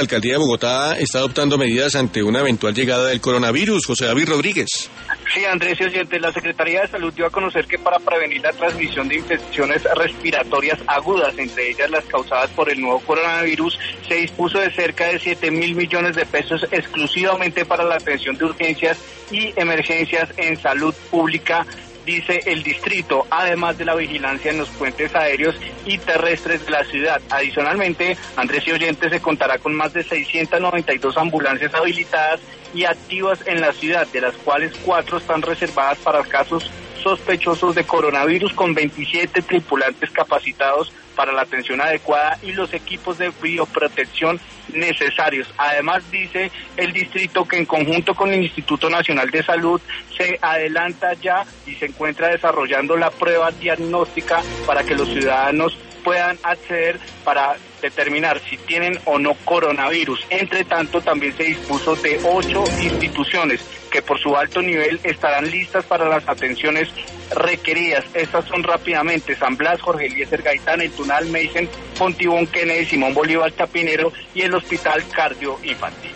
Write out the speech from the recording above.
Alcaldía de Bogotá está adoptando medidas ante una eventual llegada del coronavirus. José David Rodríguez. Sí, Andrés y oyentes, la Secretaría de Salud dio a conocer que para prevenir la transmisión de infecciones respiratorias agudas, entre ellas las causadas por el nuevo coronavirus, se dispuso de cerca de 7.000 millones de pesos exclusivamente para la atención de urgencias y emergencias en salud pública, dice el distrito, además de la vigilancia en los puentes aéreos y terrestres de la ciudad. Adicionalmente, Andrés y oyentes, se contará con más de 692 ambulancias habilitadas y activas en la ciudad, de las cuales 4 están reservadas para casos sospechosos de coronavirus, con 27 tripulantes capacitados para la atención adecuada y los equipos de bioprotección necesarios. Además, dice el distrito que en conjunto con el Instituto Nacional de Salud se adelanta ya y se encuentra desarrollando la prueba diagnóstica para que los ciudadanos puedan acceder para determinar si tienen o no coronavirus. Entre tanto, también se dispuso de 8 instituciones que por su alto nivel estarán listas para las atenciones requeridas. Estas son rápidamente San Blas, Jorge Eliezer Gaitán, El Tunal, Meisen, Fontibón, Kennedy, Simón Bolívar, Chapinero y el Hospital Cardio Infantil.